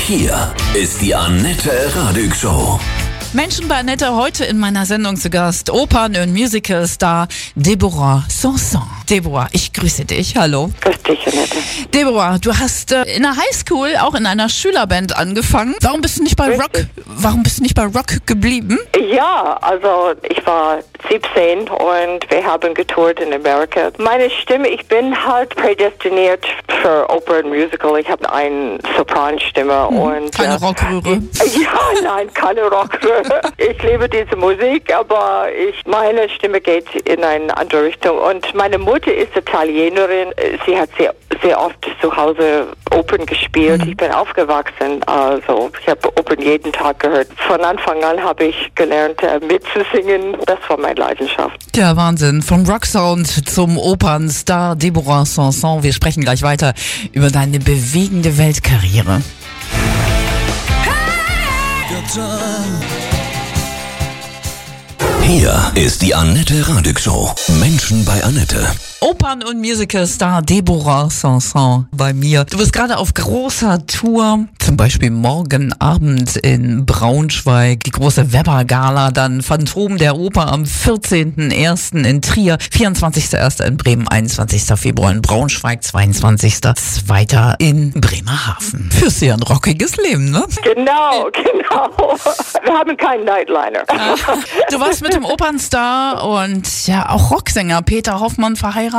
Hier ist die Annette Radig Show. Menschen bei Annette, heute in meiner Sendung zu Gast Opern- und Musical-Star Deborah Sanson. Deborah, ich grüße dich. Hallo. Grüß dich, Annette. Deborah, du hast in der Highschool auch in einer Schülerband angefangen. Warum bist du nicht bei Rock geblieben? Ja, also ich war 17 und wir haben getourt in Amerika. Meine Stimme, ich bin halt prädestiniert für Oper und Musical. Ich habe eine Sopranstimme und keine Rockröhre. Ja, nein, keine Rockröhre. Ich liebe diese Musik, aber meine Stimme geht in eine andere Richtung. Und meine Mutter ist Italienerin. Sie hat sehr oft zu Hause Opern gespielt. Ich bin aufgewachsen, also ich habe Opern jeden Tag gehört. Von Anfang an habe ich gelernt, mitzusingen. Das war meine Leidenschaft. Ja, Wahnsinn. Vom Rocksound zum Opernstar Deborah Sanson. Wir sprechen gleich weiter über deine bewegende Weltkarriere. Hier ist die Annette Radig Show. Menschen bei Annette. Opern- und Musical-Star Deborah Sanson bei mir. Du bist gerade auf großer Tour, zum Beispiel morgen Abend in Braunschweig, die große Weber-Gala, dann Phantom der Oper am 14.01. in Trier, 24.01. in Bremen, 21. Februar in Braunschweig, 22.02. in Bremerhaven. Fürs ja ein rockiges Leben, ne? Genau. Wir haben keinen Nightliner. Du warst mit dem Opernstar und ja auch Rocksänger Peter Hoffmann verheiratet.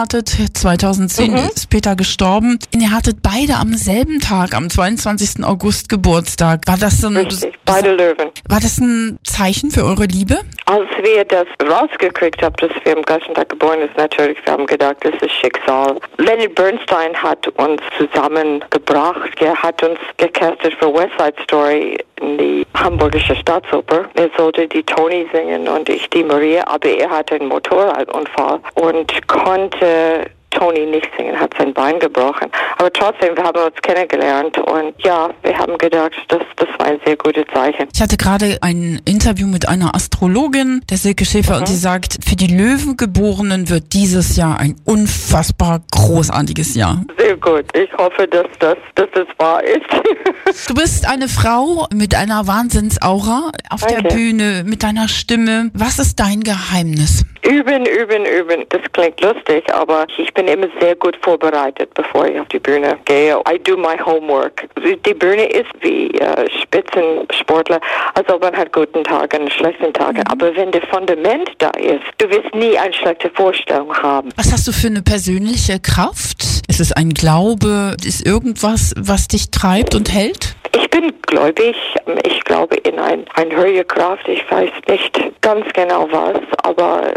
2010 ist Peter gestorben. Ihr hattet beide am selben Tag, am 22. August Geburtstag. War das Richtig, beide Löwen. War das ein Zeichen für eure Liebe? Als wir das rausgekriegt haben, dass wir am gleichen Tag geboren sind, natürlich, wir haben gedacht, das ist Schicksal. Leonard Bernstein hat uns zusammengebracht. Er hat uns gecastet für West Side Story in die Hamburgische Staatsoper. Er sollte die Toni singen und ich die Maria, aber er hatte einen Motorradunfall und konnte Toni nicht singen, hat sein Bein gebrochen. Aber trotzdem, wir haben uns kennengelernt und ja, wir haben gedacht, das war ein sehr gutes Zeichen. Ich hatte gerade ein Interview mit einer Astrologin, der Silke Schäfer, und sie sagt, für die Löwengeborenen wird dieses Jahr ein unfassbar großartiges Jahr. Sehr gut. Ich hoffe, dass das wahr ist. Du bist eine Frau mit einer Wahnsinnsaura auf der Bühne, mit deiner Stimme. Was ist dein Geheimnis? Üben. Das klingt lustig, aber ich bin immer sehr gut vorbereitet, bevor ich auf die Bühne gehe. I do my homework. Die Bühne ist wie Spitzensportler. Also man hat guten Tage und schlechten Tage. Aber wenn das Fundament da ist, du wirst nie eine schlechte Vorstellung haben. Was hast du für eine persönliche Kraft? Ist es ein Glaube? Ist irgendwas, was dich treibt und hält? Ich bin gläubig. Ich glaube in eine höhere Kraft. Ich weiß nicht ganz genau was, aber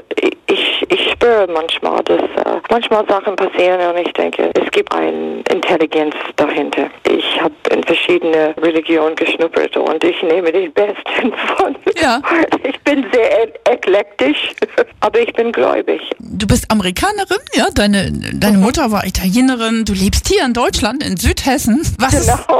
ich spüre manchmal, dass manchmal Sachen passieren und ich denke, es gibt eine Intelligenz dahinter. Ich habe in verschiedene Religionen geschnuppert und ich nehme die Besten von. Ja. Ich bin sehr eklektisch, aber ich bin gläubig. Du bist Amerikanerin, ja? Deine Mutter war Italienerin. Du lebst hier in Deutschland, in Südhessen. Was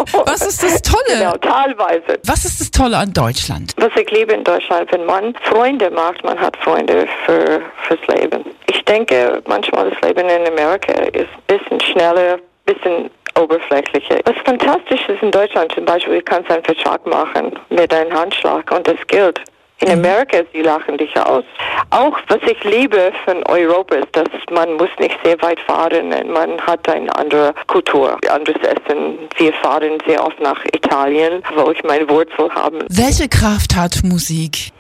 ist das Tolle? Genau, teilweise. Was ist das Tolle an Deutschland? Was ich liebe in Deutschland, wenn man Freunde macht, man hat Freunde fürs Leben. Ich denke, manchmal das Leben in Amerika ist ein bisschen schneller, ein bisschen oberflächlicher. Was fantastisch ist in Deutschland zum Beispiel, du kannst einen Vertrag machen mit einem Handschlag und das gilt. In Amerika, sie lachen dich aus. Auch was ich liebe von Europa ist, dass man muss nicht sehr weit fahren und man hat eine andere Kultur, anderes Essen. Wir fahren sehr oft nach Italien, wo ich meine Wurzel habe. Welche Kraft hat Musik?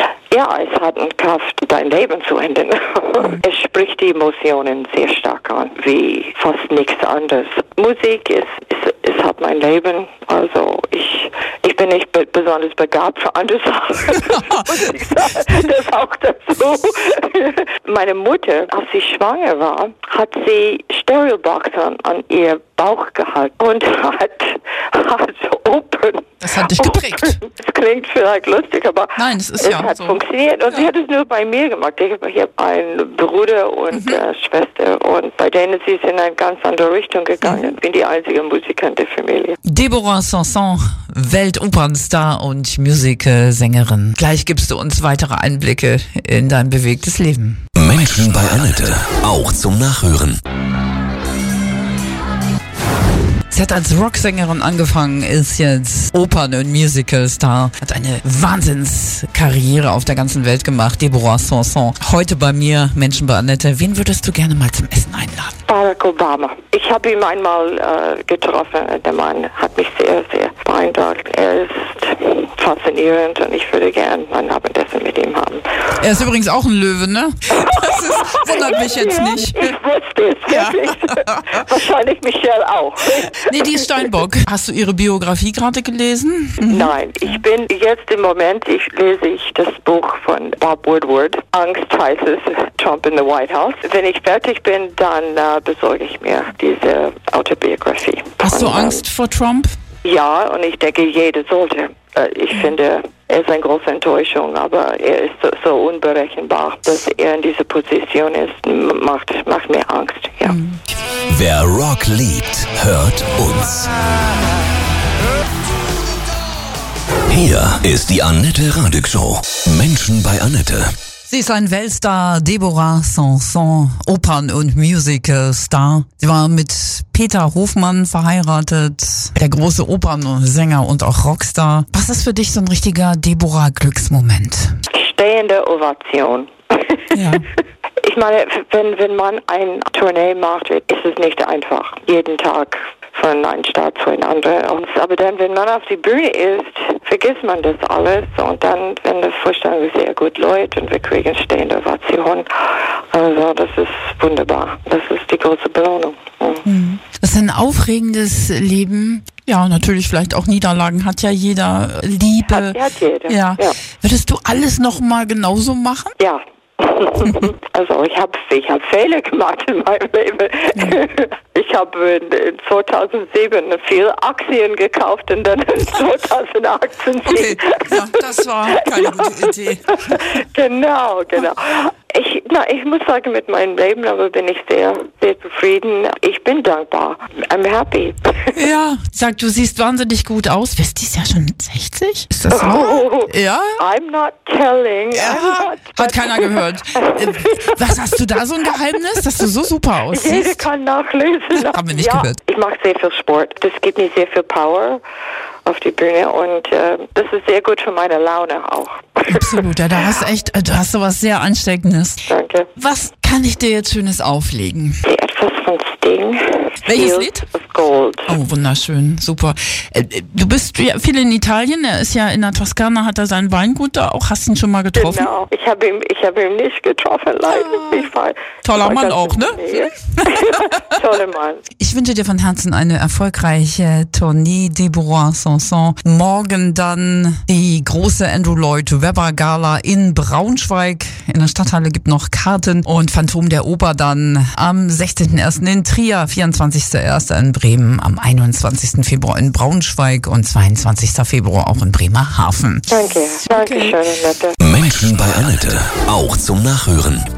Ja, es hat eine Kraft, dein Leben zu ändern. Es spricht die Emotionen sehr stark an, wie fast nichts anderes. Musik es hat mein Leben, also ich bin nicht besonders begabt für andere Sachen, muss ich sagen. Das auch dazu. Meine Mutter, als sie schwanger war, hat sie Stereoboxen an ihr Bauch gehalten und hat Opern. Das hat dich geprägt. Es klingt vielleicht lustig, aber nein, es hat so funktioniert. Und sie hat es nur bei mir gemacht. Ich habe einen Bruder und Schwester und bei denen sie sind in eine ganz andere Richtung gegangen. Ich bin die einzige Musikerin der Familie. Deborah Sanson, Weltopernstar und Musical-Sängerin. Gleich gibst du uns weitere Einblicke in dein bewegtes Leben. Menschen bei Annette, auch zum Nachhören. Sie hat als Rocksängerin angefangen, ist jetzt Opern- und Musicalstar, hat eine Wahnsinnskarriere auf der ganzen Welt gemacht. Deborah Sanson. Heute bei mir, Menschen bei Annette. Wen würdest du gerne mal zum Essen einladen? Barack Obama. Ich habe ihn einmal getroffen. Der Mann hat mich sehr, sehr beeindruckt. Er ist faszinierend und ich würde gerne ein Abendessen mit ihm haben. Er ist übrigens auch ein Löwe, ne? Wundert mich jetzt nicht. Ich wusste es wirklich. Wahrscheinlich Michelle auch. Nee, die ist Steinbock. Hast du ihre Biografie gerade gelesen? Nein, ich bin jetzt im Moment, lese ich das Buch von Bob Woodward. Angst heißt es, Trump in the White House. Wenn ich fertig bin, dann besorge ich mir diese Autobiografie. Hast du Angst vor Trump? Ja, und ich denke, jeder sollte. Ich finde, er ist eine große Enttäuschung, aber er ist so unberechenbar, dass er in dieser Position ist, macht mir Angst. Ja. Wer Rock liebt, hört uns. Hier ist die Annette Radig Show. Menschen bei Annette. Sie ist ein Weltstar, Deborah Sanson, Opern- und Musicalstar. Sie war mit Peter Hofmann verheiratet, der große Opernsänger und auch Rockstar. Was ist für dich so ein richtiger Deborah-Glücksmoment? Stehende Ovation. Ja. Ich meine, wenn man eine Tournee macht, ist es nicht einfach. Jeden Tag von einem Staat zu einem anderen. Aber dann, wenn man auf die Bühne ist, vergisst man das alles. Und dann, wenn die Vorstellung sehr gut läuft und wir kriegen stehende Ovation, also das ist wunderbar. Das ist die große Belohnung. Das ist ein aufregendes Leben. Ja, natürlich vielleicht auch Niederlagen hat ja jeder. Liebe. Hat jeder. Ja. Würdest du alles nochmal genauso machen? Ja. Also ich habe Fehler gemacht in meinem Leben. Ich habe in 2007 viele Aktien gekauft und dann in 2018. Okay, ja, das war keine gute Idee. Genau. Ich muss sagen, mit meinem Leben aber bin ich sehr, sehr zufrieden. Ich bin dankbar. I'm happy. Ja, sag, du siehst wahnsinnig gut aus. Bist dies ja schon 60? Ist das so? Oh, Ja? I'm not telling. Ja, hat keiner gehört. Was hast du da so ein Geheimnis, dass du so super Jeder aussiehst? kann nachlesen. Haben wir nicht gehört. Ich mache sehr viel Sport. Das gibt mir sehr viel Power auf die Bühne und das ist sehr gut für meine Laune auch. Absolut, ja, du hast sowas sehr Ansteckendes. Danke. Was kann ich dir jetzt Schönes auflegen? Etwas von Sting. Welches Fields Lied? of Gold. Oh, wunderschön, super. Du bist ja viel in Italien, er ist ja in der Toskana, hat er sein Weingut da auch, hast du ihn schon mal getroffen? Genau, ich habe ihn nicht getroffen, leider. Toller Mann auch, ne? Toller Mann. Ich wünsche dir von Herzen eine erfolgreiche Tournee, Deborah Sanson. Morgen dann die große Andrew Lloyd Webber Gala in Braunschweig. In der Stadthalle gibt noch Karten und Phantom der Oper dann am 16.01. in Trier, 24.01. in Bremen, am 21. Februar in Braunschweig und 22. Februar auch in Bremerhaven. Danke schön, Annette. Menschen bei Annette. Auch zum Nachhören.